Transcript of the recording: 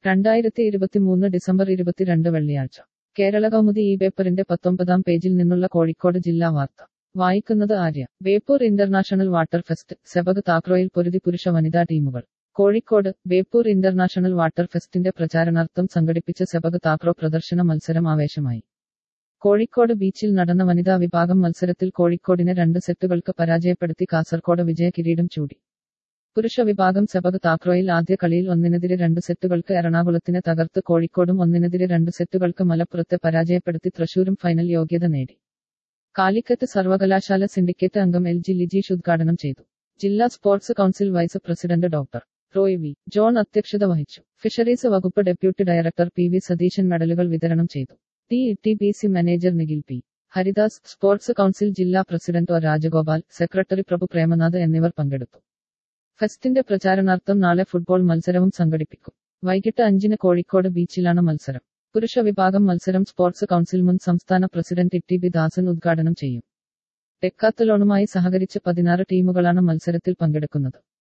2023 December 22 വെള്ളിയാഴ്ച കേരളകൗമുദി ഈ പേപ്പറിന്റെ 19-ാം പേജിൽ നിന്നുള്ള കോഴിക്കോട് ജില്ലാ വാർത്ത വായിക്കുന്നത് Arya. Beypore international water fest sepak താക്രോയിൽ പൊരുതി പുരുഷ വനിതാ ടീമുകൾ. കോഴിക്കോട് ബേപ്പൂർ ഇന്റർനാഷണൽ വാട്ടർ ഫെസ്റ്റിന്റെ പ്രചാരണാർത്ഥം സംഘടിപ്പിച്ച സെബഗ് താക്രോ പ്രദർശന മത്സരം ആവേശമായി. കോഴിക്കോട് ബീച്ചിൽ നടന്ന വനിതാ വിഭാഗം മത്സരത്തിൽ കോഴിക്കോടിനെ 2 സെറ്റുകൾക്ക് പരാജയപ്പെടുത്തി കാസർകോട് വിജയ കിരീടം ചൂടി. പുരുഷ വിഭാഗം സെബഗ് താക്രോയിൽ ആദ്യ കളിയിൽ 1-2 സെറ്റുകൾക്ക് എറണാകുളത്തിനെ തകർത്ത് കോഴിക്കോടും 1-2 സെറ്റുകൾക്ക് മലപ്പുറത്തെ പരാജയപ്പെടുത്തി തൃശൂരും ഫൈനൽ യോഗ്യത നേടി. കാലിക്കറ്റ് സർവകലാശാല സിൻഡിക്കേറ്റ് അംഗം LG ലിജീഷ് ഉദ്ഘാടനം ചെയ്തു. ജില്ലാ sports council vice president doctor Roy V. John അധ്യക്ഷത വഹിച്ചു. ഫിഷറീസ് വകുപ്പ് ഡെപ്യൂട്ടി ഡയറക്ടർ PV സതീശൻ മെഡലുകൾ വിതരണം ചെയ്തു. TETBC manager Nikhil P. Haridas, sports council ജില്ലാ president O Rajagopal, secretary Prabhu Premnath എന്നിവർ പങ്കെടുത്തു. ഫെസ്റ്റിന്റെ പ്രചാരണാർത്ഥം നാളെ ഫുട്ബോൾ മത്സരവും സംഘടിപ്പിക്കും. വൈകിട്ട് 5-ന് കോഴിക്കോട് ബീച്ചിലാണ് മത്സരം. പുരുഷ വിഭാഗം മത്സരം സ്പോർട്സ് കൗൺസിൽ മുൻ സംസ്ഥാന പ്രസിഡന്റ് TB ദാസൻ ഉദ്ഘാടനം ചെയ്യും. ഡെക്കാത്തലോണുമായി സഹകരിച്ച് 16 ടീമുകളാണ് മത്സരത്തിൽ പങ്കെടുക്കുന്നത്.